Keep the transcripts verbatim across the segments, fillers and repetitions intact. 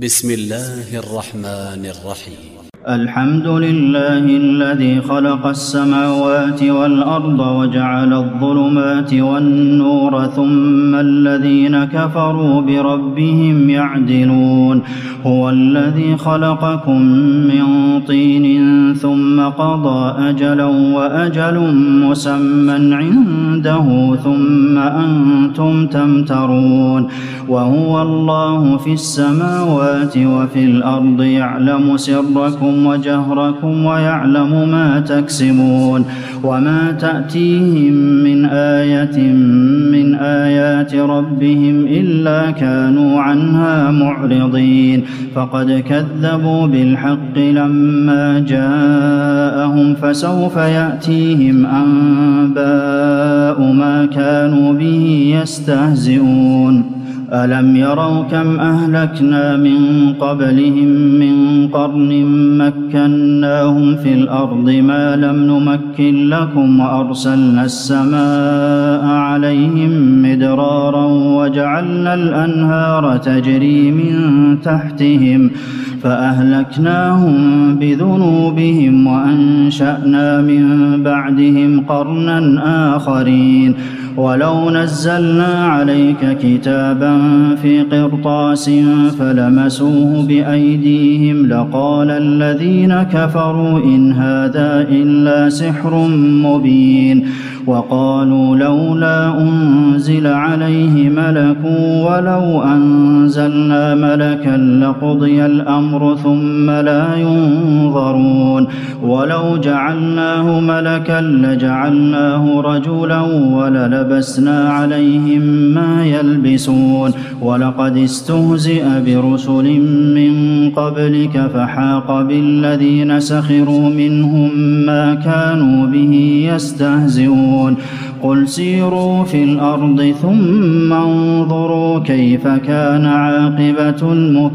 بسم الله الرحمن الرحيم. الحمد لله الذي خلق السماوات والأرض وجعل الظلمات والنور ثم الذين كفروا بربهم يعدلون. هو الذي خلقكم من طين ثم قضى أجلا وأجل مسمى عنده ثم أنتم تمترون. وهو الله في السماوات وفي الأرض يعلم سركم وجهركم ويعلم ما تكسبون. وما تأتيهم من آية من آيات ربهم إلا كانوا عنها معرضين. فقد كذبوا بالحق لما جاءهم فسوف يأتيهم أنباء ما كانوا به يستهزئون. ألم يروا كم أهلكنا من قبلهم من قرن مكناهم في الأرض ما لم نمكن لكم وأرسلنا السماء عليهم مدرارا وجعلنا الأنهار تجري من تحتهم فأهلكناهم بذنوبهم وأنشأنا من بعدهم قرنا آخرين. ولو نزلنا عليك كتابا في قرطاس فلمسوه بأيديهم لقال الذين كفروا إن هذا إلا سحر مبين. وقالوا لولا أنزل عليه ملك ولو أنزلنا ملكا لقضي الأمر ثم لا ينظرون. ولو جعلناه ملكا لجعلناه رجلا وللبسنا عليهم ما يلبسون. ولقد استهزئ برسل من قبلك فحاق بالذين سخروا منهم ما كانوا به يستهزئون. قل سيروا في الأرض ثم انظروا كيف كان عاقبة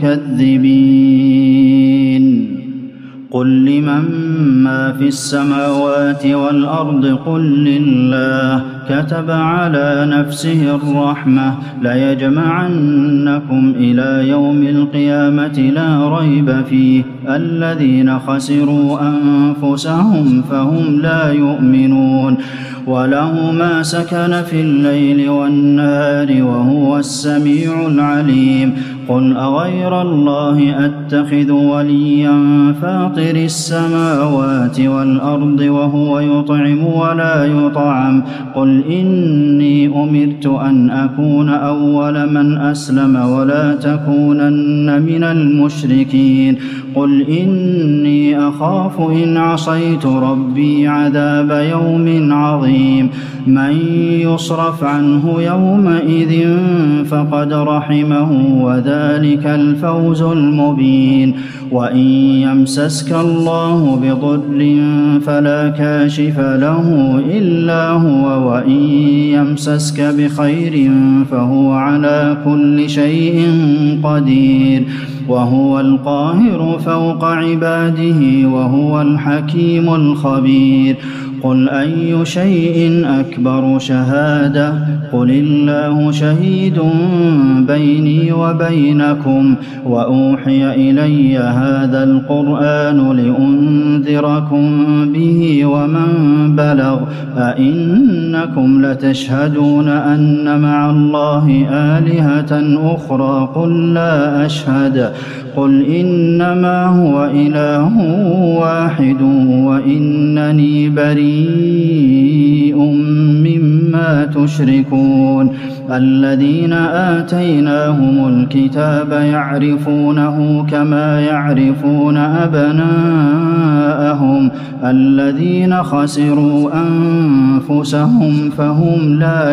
المكذبين. قل لمن ما في السماوات والأرض قل لله كتب على نفسه الرحمة ليجمعنكم إلى يوم القيامة لا ريب فيه الذين خسروا أنفسهم فهم لا يؤمنون. وله ما سكن في الليل والنهار وهو السميع العليم. قل أغير الله أتخذ وليا فاطر السماوات والأرض وهو يطعم ولا يطعم. قل إني أمرت أن أكون أول من أسلم ولا تكونن من المشركين. قل إني أخاف إن عصيت ربي عذاب يوم عظيم. من يصرف عنه يومئذ فقد رحمه وذلك الفوز المبين. وإن يمسسك الله بضر فلا كاشف له إلا هو وإن يمسسك بخير فهو على كل شيء قدير. وهو القاهر فوق عباده وهو الحكيم الخبير. قل أي شيء أكبر شهادة قل الله شهيد بيني وبينكم وأوحي إلي هذا القرآن لأنذركم به ومن بلغ أئنكم لتشهدون أن مع الله آلهة أخرى قل لا أشهد قل إنما هو إله واحد وإنني بريء مما تشركون. الذين آتيناهم الكتاب يعرفونه كما يعرفون أبناءهم الذين خسروا أنفسهم فهم لا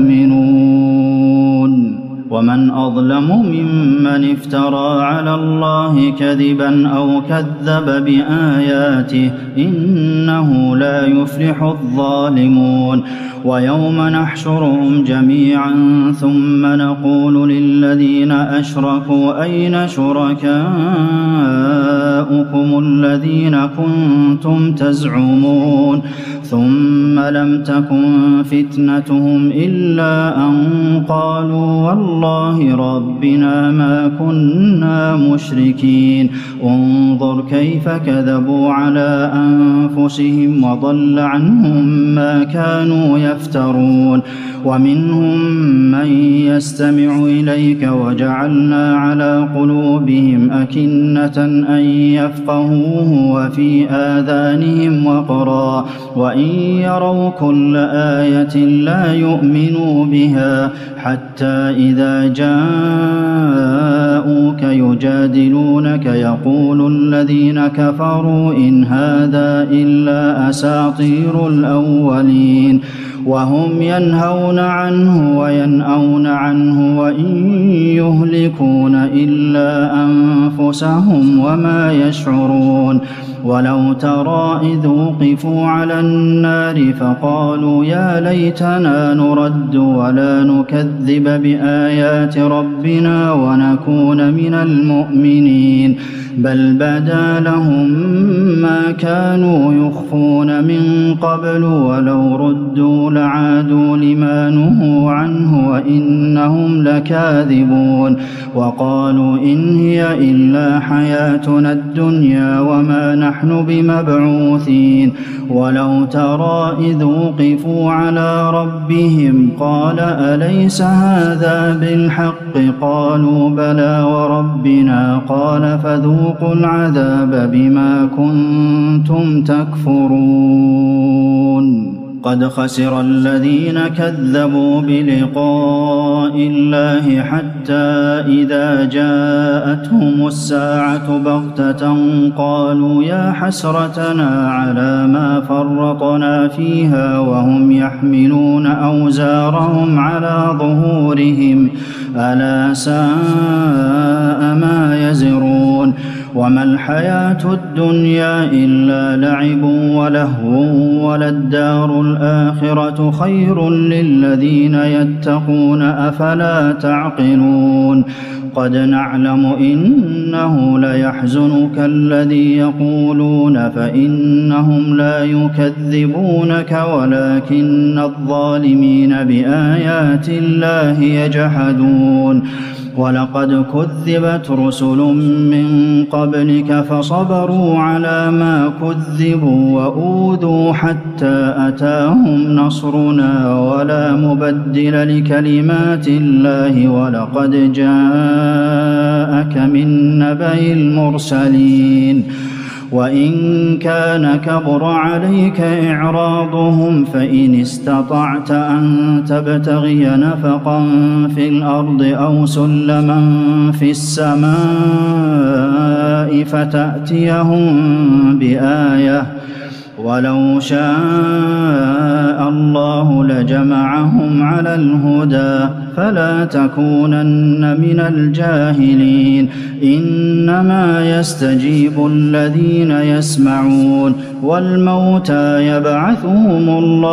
يؤمنون. ومن أظلم ممن افترى على الله كذبا أو كذب بآياته إنه لا يفلح الظالمون. ويوم نحشرهم جميعا ثم نقول للذين أشركوا أين شركاؤكم شركاؤكم الذين كنتم تزعمون ثم لم تكن فتنتهم إلا أن قالوا والله ربنا ما كنا مشركين انظر كيف كذبوا على أنفسهم وضل عنهم ما كانوا يفترون ومنهم من يستمع إليك وجعلنا على قلوبهم أكنة أن يفقهوه وفي آذانهم وقرا وإن يروا كل آية لا يؤمنوا بها حتى إذا جاءوك يجادلونك يقول الذين كفروا إن هذا إلا أساطير الأولين وهم ينهون عنه وينأون عنه وإن يهلكون إلا أنفسهم وما يشعرون ولو ترى إذ وقفوا على النار فقالوا يا ليتنا نرد ولا نكذب بآيات ربنا ونكون من المؤمنين بل بدا لهم ما كانوا يخفون من قبل ولو ردوا لعادوا لما نهوا عنه وإنهم لكاذبون وقالوا إن هي إلا حياتنا الدنيا وما نحن بمبعوثين ولو ترى إذ وقفوا على ربهم قال أليس هذا بالحق قالوا بلى وربنا قال فذوقوا العذاب بما كنتم تكفرون قد خسر الذين كذبوا بلقاء الله حتى إذا جاءتهم الساعة بغتة قالوا يا حسرتنا على ما فرطنا فيها وهم يحملون أوزارهم على ظهورهم ألا ساء ما يزرون وما الحياة الدنيا إلا لعب ولهو وللدار الآخرة خير للذين يتقون أفلا تعقلون قد نعلم إنه ليحزنك الذي يقولون فإنهم لا يكذبونك ولكن الظالمين بآيات الله يجحدون ولقد كذبت رسل من قبلك فصبروا على ما كذبوا وأوذوا حتى أتاهم نصرنا ولا مبدل لكلمات الله ولقد جاءك من نبأ المرسلين وإن كان كبر عليك إعراضهم فإن استطعت أن تبتغي نفقا في الأرض أو سلما في السماء فتأتيهم بآية ولو شاء الله لجمعهم على الهدى فلا تكونن من الجاهلين إنما يستجيب الذين يسمعون والموتى يبعثهم الله